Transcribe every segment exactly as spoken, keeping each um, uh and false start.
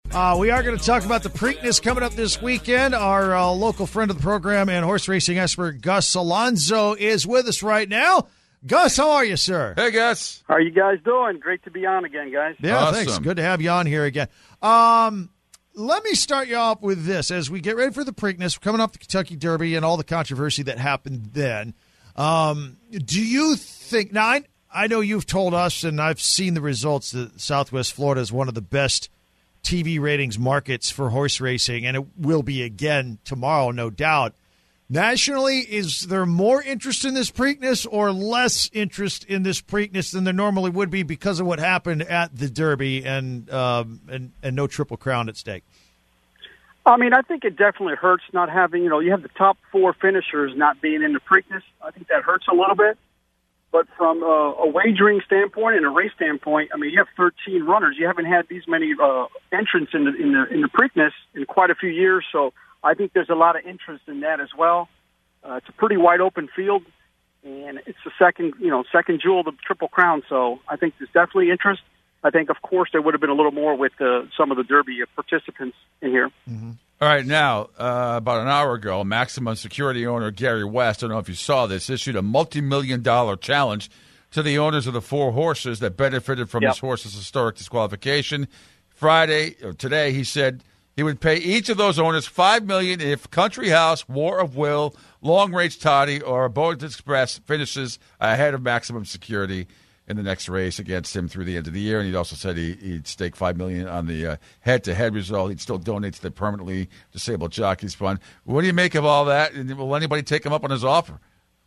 Uh, we are going to talk about the Preakness coming up this weekend. Our uh, local friend of the program and horse racing expert, Gus Alonso, is with us right now. Gus, how are you, sir? Hey, Gus. How are you guys doing? Great to be on again, guys. Yeah, awesome. Thanks. Good to have you on here again. Um, let me start you off with this. As we get ready for the Preakness, coming up the Kentucky Derby and all the controversy that happened then, um, do you think – now, I, I know you've told us, and I've seen the results, that Southwest Florida is one of the best T V ratings markets for horse racing, and it will be again tomorrow, no doubt. Nationally, is there more interest in this Preakness or less interest in this Preakness than there normally would be because of what happened at the Derby and um, and, and no Triple Crown at stake? I mean, I think it definitely hurts not having, you know, you have the top four finishers not being in the Preakness. I think that hurts a little bit. But from a, a wagering standpoint and a race standpoint, I mean, you have thirteen runners. You haven't had these many uh, entrants in the in the in the Preakness in quite a few years, so I think there's a lot of interest in that as well. Uh, it's a pretty wide open field, and it's the second, you know, second jewel of the Triple Crown. So I think there's definitely interest. I think, of course, there would have been a little more with uh, some of the Derby participants in here. Mm-hmm. All right, now, uh, about an hour ago, Maximum Security owner Gary West, I don't know if you saw this, issued a multi-million dollar challenge to the owners of the four horses that benefited from Yep. his horse's historic disqualification. Friday, or today, he said he would pay each of those owners five million dollars if Country House, War of Will, Long Range Toddy, or Boat Express finishes ahead of Maximum Security in the next race against him through the end of the year. And he also said he, he'd stake five million dollars on the uh, head-to-head result. He'd still donate to the Permanently Disabled Jockeys Fund. What do you make of all that? And will anybody take him up on his offer?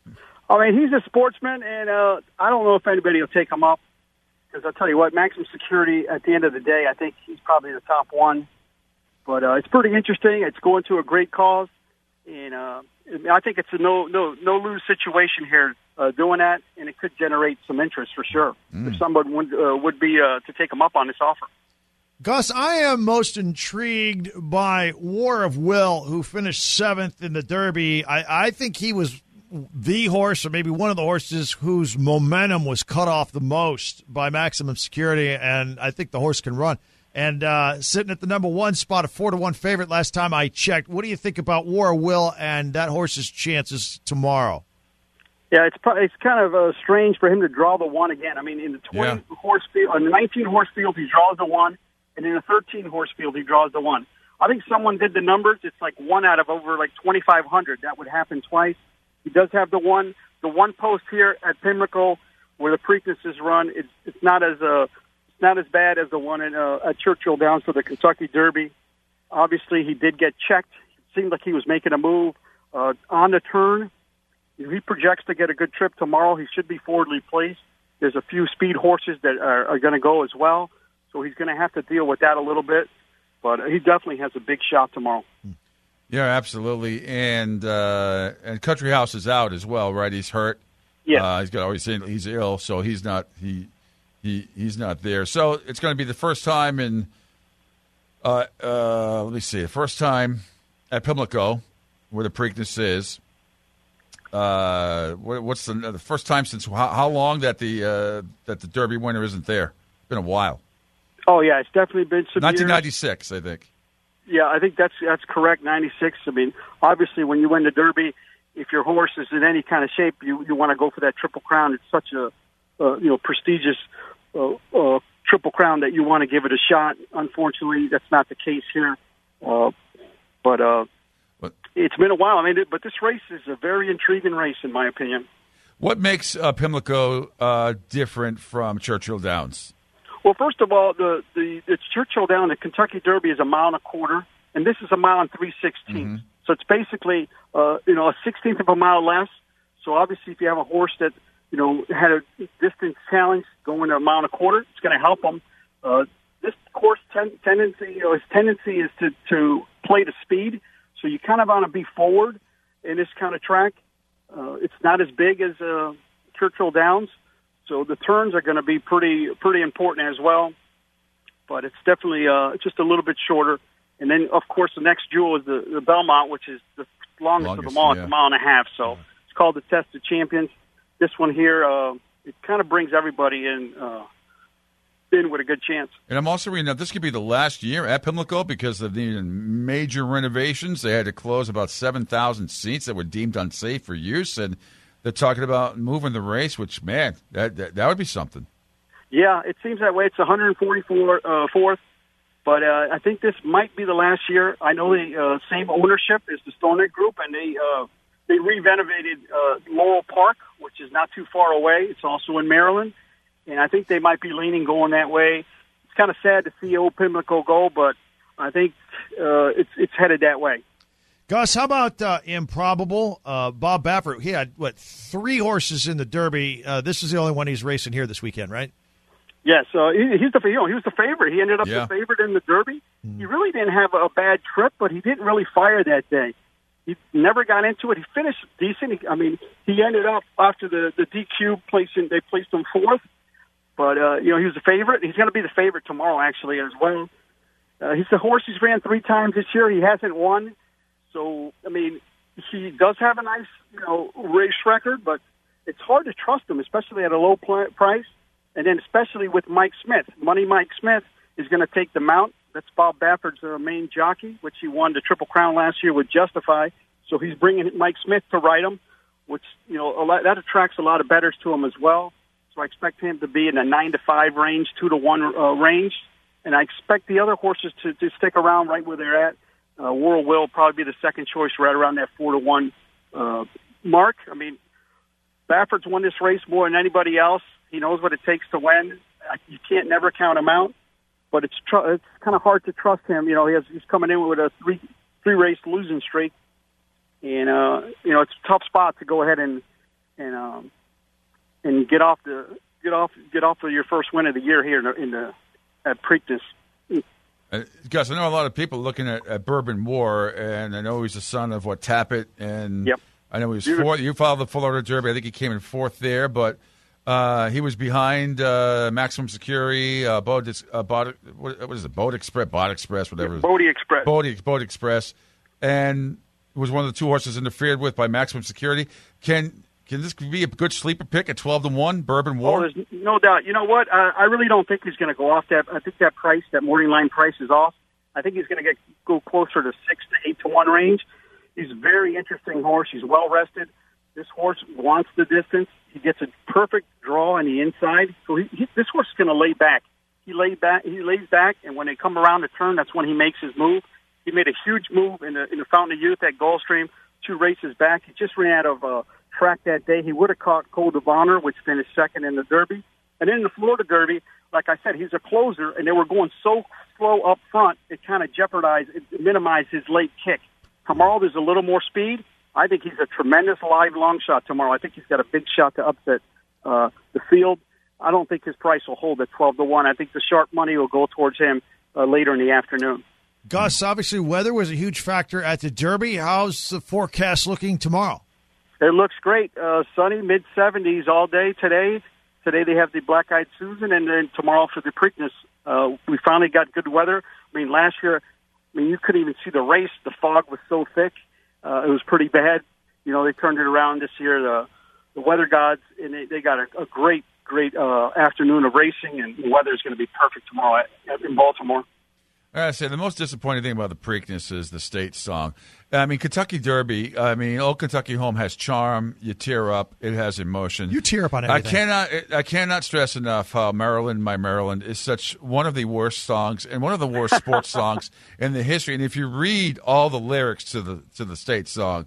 I mean, he's a sportsman, and uh, I don't know if anybody will take him up. Because I'll tell you what, Maximum Security, at the end of the day, I think he's probably the top one. But uh, it's pretty interesting. It's going to a great cause. And uh, I think it's a no no no lose situation here uh, doing that, and it could generate some interest for sure mm. if someone would uh, would be uh, to take him up on this offer. Gus, I am most intrigued by War of Will, who finished seventh in the Derby. I, I think he was the horse, or maybe one of the horses, whose momentum was cut off the most by Maximum Security, and I think the horse can run. And uh, sitting at the number one spot, a four to one favorite last time I checked. What do you think about War of Will and that horse's chances tomorrow? Yeah, it's probably, it's kind of uh, strange for him to draw the one again. I mean, in the twenty yeah. horse field, in the nineteen horse field, he draws the one, and in the thirteen horse field, he draws the one. I think someone did the numbers. It's like one out of over like twenty-five hundred. That would happen twice. He does have the one, the one post here at Pimlico where the Preakness is run. It's it's not as uh, not as bad as the one in, uh, at Churchill Downs for the Kentucky Derby. Obviously, he did get checked. It seemed like he was making a move uh, on the turn. He projects to get a good trip tomorrow. He should be forwardly placed. There's a few speed horses that are, are going to go as well, so he's going to have to deal with that a little bit. But he definitely has a big shot tomorrow. Yeah, absolutely. And uh, and Country House is out as well, right? He's hurt. Yeah, uh, he's got always saying he's ill, so he's not he he he's not there. So it's going to be the first time in uh, uh, let me see, the first time at Pimlico where the Preakness is. Uh, what, what's the, the first time since how, how long that the uh, that the Derby winner isn't there? It's been a while. Oh yeah, it's definitely been some nineteen ninety-six, years. I think. Yeah, I think that's that's correct. ninety-six. I mean, obviously, when you win the Derby, if your horse is in any kind of shape, you you want to go for that Triple Crown. It's such a uh, you know prestigious uh, uh, Triple Crown that you want to give it a shot. Unfortunately, that's not the case here. Uh, but uh, what? It's been a while. I mean, but this race is a very intriguing race, in my opinion. What makes uh, Pimlico uh, different from Churchill Downs? Well, first of all, the, the, the Churchill Down, the Kentucky Derby is a mile and a quarter, and this is a mile and three sixteenths. Mm-hmm. So it's basically, uh, you know, a sixteenth of a mile less. So obviously, if you have a horse that, you know, had a distance challenge going a mile and a quarter, it's going to help them. Uh, this course ten, tendency, you know, its tendency is to, to play to speed. So you kind of want to be forward in this kind of track. Uh, it's not as big as uh, Churchill Downs. So the turns are going to be pretty pretty important as well, but it's definitely uh, just a little bit shorter. And then, of course, the next jewel is the, the Belmont, which is the longest, longest of them all. Yeah. It's a mile and a half. So yeah. It's called the Test of Champions. This one here, uh, it kind of brings everybody in, uh, in with a good chance. And I'm also reading that this could be the last year at Pimlico because of the major renovations. They had to close about seven thousand seats that were deemed unsafe for use, and they're talking about moving the race, which, man, that that, that would be something. Yeah, it seems that way. It's one hundred forty-fourth, uh, fourth, but uh, I think this might be the last year. I know the uh, same ownership as the Stonehead Group, and they uh, they re-renovated uh, Laurel Park, which is not too far away. It's also in Maryland, and I think they might be leaning going that way. It's kind of sad to see old Pimlico go, but I think uh, it's it's headed that way. Gus, how about uh, improbable? Uh, Bob Baffert, he had, what, three horses in the Derby. Uh, this is the only one he's racing here this weekend, right? Yes, uh, he, he's the you know, he was the favorite. He ended up Yeah. the favorite in the Derby. Mm. He really didn't have a bad trip, but he didn't really fire that day. He never got into it. He finished decent. He, I mean, he ended up after the, the D Q placing, they placed him fourth. But, uh, you know, he was the favorite. He's going to be the favorite tomorrow, actually, as well. Uh, he's the horse he's ran three times this year. He hasn't won. So, I mean, he does have a nice, you know, race record, but it's hard to trust him, especially at a low pl- price. And then especially with Mike Smith. Money Mike Smith is going to take the mount. That's Bob Baffert's uh, main jockey, which he won the Triple Crown last year with Justify. So he's bringing Mike Smith to ride him, which, you know, a lot, that attracts a lot of bettors to him as well. So I expect him to be in the nine to five range, two to one uh, range. And I expect the other horses to, to stick around right where they're at. Uh, World Will probably be the second choice right around that four to one uh, mark. I mean, Baffert's won this race more than anybody else. He knows what it takes to win. You can't never count him out, but it's tr- it's kind of hard to trust him. You know, he has, he's coming in with a three three race losing streak, and uh, you know it's a tough spot to go ahead and and um, and get off the get off get off of your first win of the year here in the, in the at Preakness. Uh, Gus, I know a lot of people looking at, at Bourbon War, and I know he's the son of what Tappet, and yep. I know he was fourth. You followed the Florida Derby. I think he came in fourth there, but. Uh, he was behind uh, Maximum Security, uh, Boat, uh, Boat, what, what is it, Boat Express, Boat Express, whatever. Yeah, Bodie Express. Bodie, Boat Express, and was one of the two horses interfered with by Maximum Security. Can can this be a good sleeper pick at twelve to one, Bourbon War? Oh, there's no doubt. You know what? Uh, I really don't think he's going to go off that. I think that price, that morning line price, is off. I think he's going to get go closer to six to eight to one range. He's a very interesting horse. He's well rested. This horse wants the distance. He gets a perfect draw on the inside. So he, he, this horse is going to lay back. He lay back. He lays back, and when they come around the turn, that's when he makes his move. He made a huge move in the in the Fountain of Youth at Gulfstream, two races back. He just ran out of uh, track that day. He would have caught Code of Honor, which finished second in the Derby. And then in the Florida Derby, like I said, he's a closer, and they were going so slow up front, it kind of jeopardized, it minimized his late kick. Tomorrow, there's a little more speed. I think he's a tremendous live long shot tomorrow. I think he's got a big shot to upset uh, the field. I don't think his price will hold at twelve to one. I think the sharp money will go towards him uh, later in the afternoon. Gus, obviously weather was a huge factor at the Derby. How's the forecast looking tomorrow? It looks great. Uh, sunny, mid seventies all day today. Today they have the Black-Eyed Susan, and then tomorrow for the Preakness. Uh, we finally got good weather. I mean, last year, I mean, you couldn't even see the race. The fog was so thick. Uh, it was pretty bad. You know, they turned it around this year. The, the weather gods, and they, they got a, a great, great uh, afternoon of racing, and the weather is going to be perfect tomorrow at, at, in Baltimore. I say the most disappointing thing about the Preakness is the state song. I mean, Kentucky Derby. I mean, Old Kentucky Home has charm. You tear up. It has emotion. You tear up on I everything. cannot. I cannot stress enough how Maryland, My Maryland, is such one of the worst songs and one of the worst sports songs in the history. And if you read all the lyrics to the to the state song,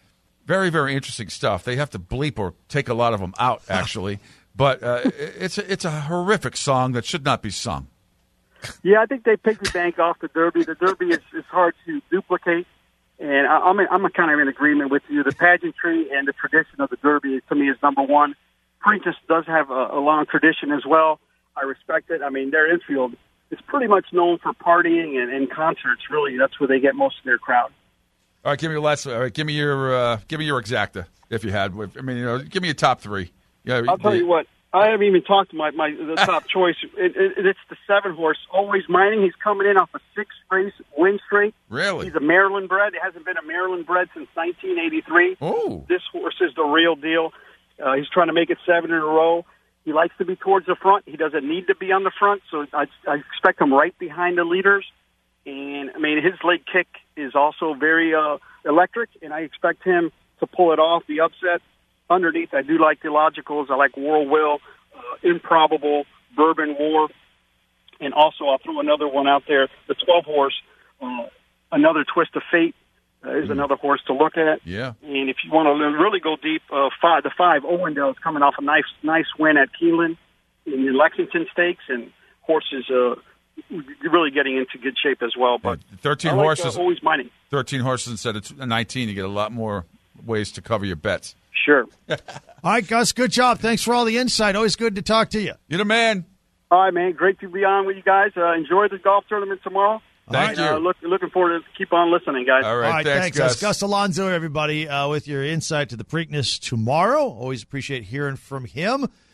very very interesting stuff. They have to bleep or take a lot of them out actually, but uh, it's a, it's a horrific song that should not be sung. Yeah, I think they picked the bank off the Derby. The Derby is, is hard to duplicate, and I, I'm in, I'm kind of in agreement with you. The pageantry and the tradition of the Derby, to me, is number one. Preakness does have a, a long tradition as well. I respect it. I mean, their infield is pretty much known for partying and, and concerts. Really, that's where they get most of their crowd. All right, give me your last. All right, give me your uh, give me your exacta if you had. I mean, you know, give me your top three. Yeah, I'll tell the, you what. I haven't even talked to my, my the top choice. It, it, it's the seven horse, Always Mining. He's coming in off a six race win streak. Really? He's a Maryland bred. It hasn't been a Maryland bred since nineteen eighty-three. Oh. This horse is the real deal. Uh, he's trying to make it seven in a row. He likes to be towards the front. He doesn't need to be on the front, so I, I expect him right behind the leaders. And, I mean, his leg kick is also very uh, electric, and I expect him to pull it off, the upset. Underneath, I do like the logicals. I like War Will, uh, Improbable, Bourbon War. And also, I'll throw another one out there, the twelve horse, uh, Another Twist of Fate. Uh, is mm. another horse to look at. Yeah. And if you want to really go deep, uh, five, the five, Owendale is coming off a nice nice win at Keeneland in the Lexington Stakes, and horses uh, really getting into good shape as well. But yeah, thirteen I like, horses, uh, always mining. thirteen horses instead of nineteen, you get a lot more ways to cover your bets. Sure. All right, Gus, good job. Thanks for all the insight. Always good to talk to you. You're the man. All right, man. Great to be on with you guys. Uh, enjoy the golf tournament tomorrow. Thank right. you. Uh, look, looking forward to keep on listening, guys. All right, All right thanks, thanks, Gus. Gus. Gus Alonso, everybody, uh, with your insight to the Preakness tomorrow. Always appreciate hearing from him.